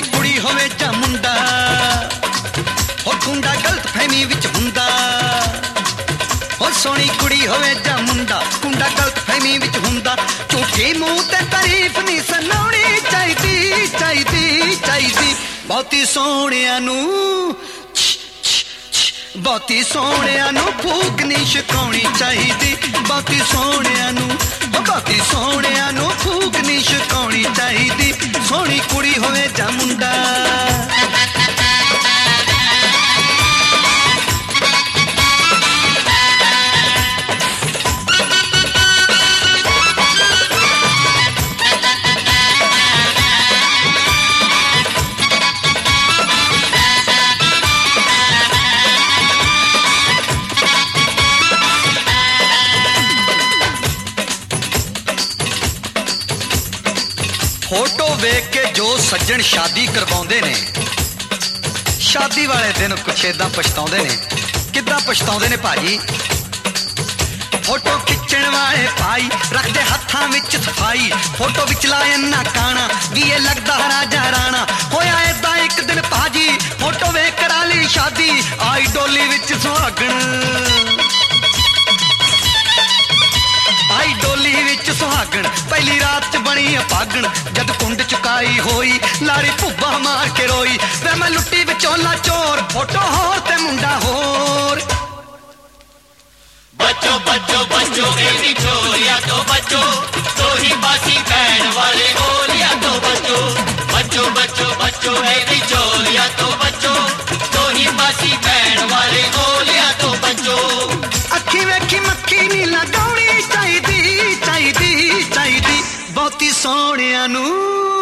कुड़ी होवे जां मुंडा हो गुंडा गलत फहमी विच हुंदा हो सोहनी कुड़ी होवे जां मुंडा गुंडा गलत फहमी विच हुंदा झूठी मूंह ते तारीफ नहीं सुनाउणी चाहीदी चाहीदी चाहीदी बहुती सोहणिया नूं बहुती सोहणिया नूं फूक नहीं छकाउणी चाहीदी बहुती सोहणिया नूं बहुती सोहणिया नूं फूक नहीं छकाउणी चाहीदी सोहनी कुड़ी होवे जां मुंडा फोटो वेख के जो सज्जन शादी करवाउंदे ने शादी वाले दिन कुछ इदां पछताउंदे ने किदां पछताउंदे ने भाजी फोटो खिच्चण वाले भाई रखदे हत्थां विच सफाई फोटो विच लाए ना काना भी ये लगदा राजा राणा होया इदां एक दिन भाजी फोटो वेख करा ली शादी आई डोली विच सुहागण आई डोली विच सुहागण पहली रात च बनी अपागण जद कुंड चुकाई होई लाड़ी भुब्बा मार के रोई वे मैं लुट्टी विचोला चोर फोटो होर ते मुंडा होर बच्चो बच्चो बच्चो एवी चोरिया तो बच्चो तो ही बासी बहन वाले गोलियां तो बच्चो बच्चो बच्चो बच्चो एवी चोरिया तो बच्चो तो ही बासी बहन वाले गोलियां तो बच्चो अखी वेखी मक्खी नी लगाउणी चाहीदी चाहीदी चाहीदी बहुती सोहणिया नूं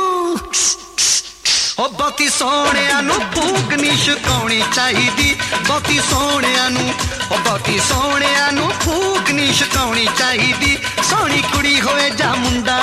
ओ बहुती सोहणिया नूं भूख नी छकाउणी चाहीदी बहुती सोहणिया नूं ओ बहुती सोहणिया नूं भूख नी छकाउणी चाहीदी सोहणी कुड़ी होवे जां मुंडा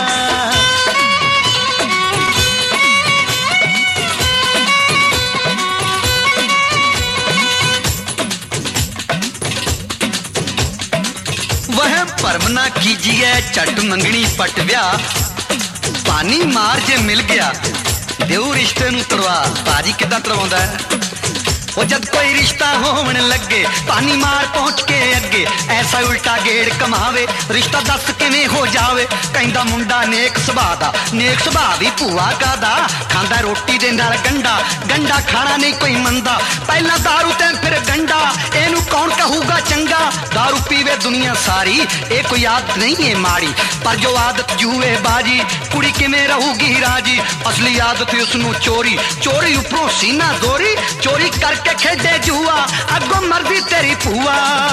वह भरम ना कीजिए झट मंगनी पट ब्याह पानी मार जे मिल गया देऊ रिश्ते नूं तड़वा भाजी किदां तड़वाउंदा है ओ जद कोई रिश्ता होवन लगे पानी मार पहुंच के अगे ऐसा उल्टा गेड़ कमावे रिश्ता दस किवें हो जावे कहंदा मुंडा नेक सुभा दा नेक सुभा भी भूआ कादा खांदा रोटी दे नाल गंडा गंडा खाना नहीं कोई मंदा पहला दारू ते फिर गंडा एनू कौन कहूगा चंगा दारू पीवे दुनिया सारी ए कोई आदत नहीं है माड़ी पर जो आदत जुए बाजी कुड़ी किवें रहूगी राजी असली आदत उसनू चोरी चोरी उपरों सीना दोरी चोरी करके के खेडे जुआ अगो मर्दी तेरी पुआ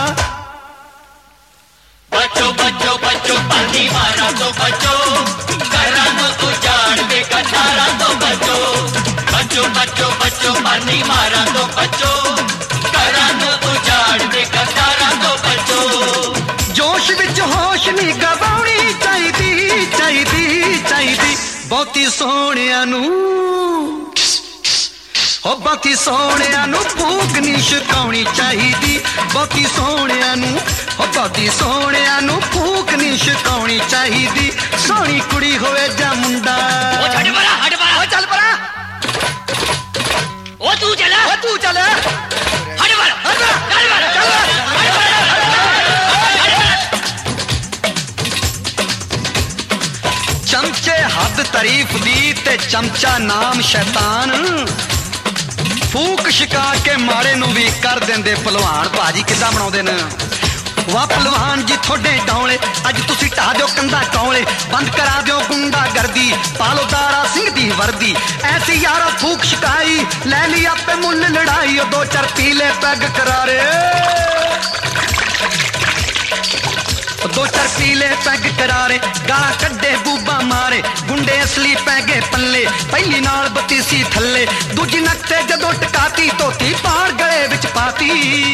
बच्चो बच्चो बच्चो पानी मारा तो बच्चो करा तो तू जान दे कठारा तो बच्चो बच्चो बच्चो बच्चो पानी मारा तो बच्चो करा तो तू जान दे कठारा तो बच्चो जोश विच होश नहीं गवाउणी चाहीदी चाहीदी चाहीदी बहुती सोहणिया नूं हो बहुती सोहणिया नूं भूख नहीं छकाउणी चाहीदी बहुती सोहणिया नूं हो बहुती सोहणिया नूं भूख नहीं छकाउणी चाहीदी सोहणी कुड़ी होवे जां मुंडा ओ छड़ परा हट परा ओ चल परा ओ तू चल हट परा हट परा चल परा चल चमचे हद तारीफ दी ते चमचा नाम शैतान फूक छका के मारे नूं भी कर देंदे पहलवान भाजी किदां बनाउंदे ने वाह पहलवान जी थोड़े डौले अज तुसी ढा दिओ कंधा टौले बंद करा दिओ गुंडा गर्दी पालो दारा सिंह दी वर्दी ऐसी यारा फूक छकाई लै ली आपे मुल लड़ाई ओ दो चार पीले पैग करारे दो चार पीले पैग करारे गाला कड्डे बूबा मारे गुंडे असली पैगे पल्ले पहली नाल बतीसी थल्ले दूजी नक्ते जदों टकाती धोती पाड़ गले विच पाती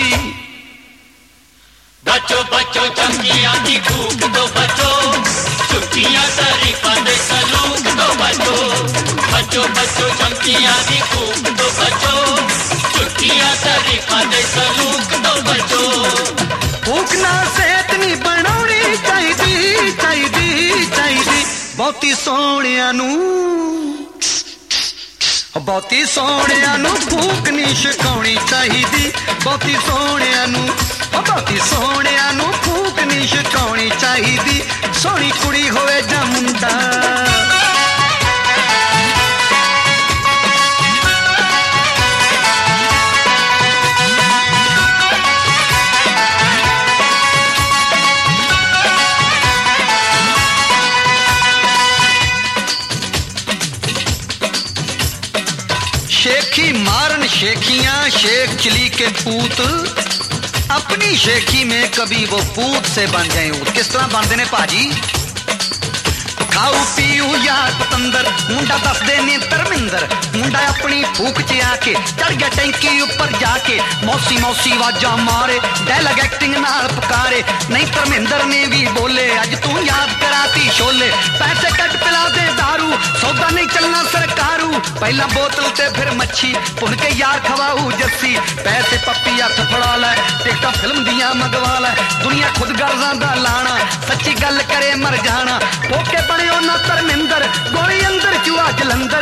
बच्चो बच्चो चमकियां दी भूख दो बच्चो चुटियां शरीफां दे सलूक दो बच्चो बच्चो बच्चो चमकियां दी भूख दो बच्चो चुटियां शरीफां दे सलूक दो बच्चो भूख ना सेहत नहीं बनाउणी चाहीदी चाहीदी चाहीदी बहुती सोहणिया नूं ਬਹੁਤੀ ਸੋਹਣਿਆਂ ਨੂੰ ਫੂਕ ਨਹੀਂ ਛਕਾਉਣੀ ਚਾਹੀਦੀ, ਬਹੁਤੀ ਸੋਹਣਿਆਂ ਨੂੰ, ਬਹੁਤੀ ਸੋਹਣਿਆਂ ਨੂੰ ਫੂਕ ਨਹੀਂ ਛਕਾਉਣੀ ਚਾਹੀਦੀ, ਸੋਹਣੀ ਕੁੜੀ ਹੋਵੇ ਜਾਂ ਮੁੰਡਾ। शेखी मारन शेखियां शेख चिली के पूत, अपनी शेखी में कभी वो पूत से बन जाए ऊत। किस तरह बनते ने भाजी? खाऊ पीऊ यार पतंदर, मुंडा दसदे ने धर्मिंदर, मुंडा अपनी फूक च आके चढ़ गया टैंकी उपर जाके, मौसी मौसी वाजा मारे डायलॉग एक्टिंग नाल पुकारे, नहीं धर्मिंदर ने भी बोले अज तू याद कराती शोले, पैसे कट पिला दे दारू सौदा नहीं चलना सरकारू, पहला बोतल ते फिर मच्छी भुन के यार खवाऊ जस्सी, पैसे पप्पी हथ फड़ा लै टिकटां फिल्म दियां मंगवा लै, दुनिया खुद गर्जां दा लाना सच्ची गल करे मर जाना, पोके बने ना धर्मिंदर गोली अंदर चूहा जलंधर।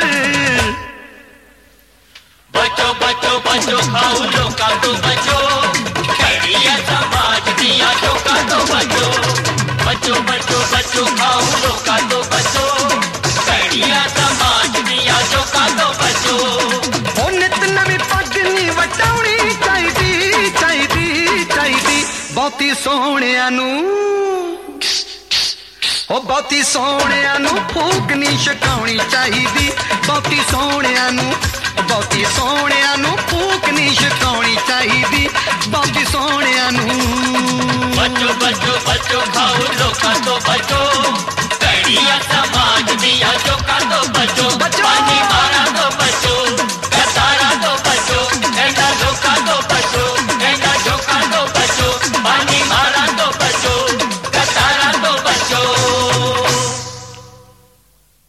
बचो बचो बचो खाओ लोका तो बचो, खैरिया समाज दिया लोका तो बचो, बचो बचो बचो खाओ लोका तो बचो, खैरिया समाज दिया लोका तो बचो। ओ नित नवी पग नी वटाउणी चाहीदी चाहीदी चाहीदी, बहुती सोहणियां नू, ओ बहुती सोहणियां नू फूक नहीं छकाउणी चाहीदी, बहुती सोहणियां नू, बहुती सोहणियां नू फूक नहीं छकाउणी चाहीदी, बहुती सोहणियां नू। बचो बचो बचो खाओ लोका तो बचो, खैरिया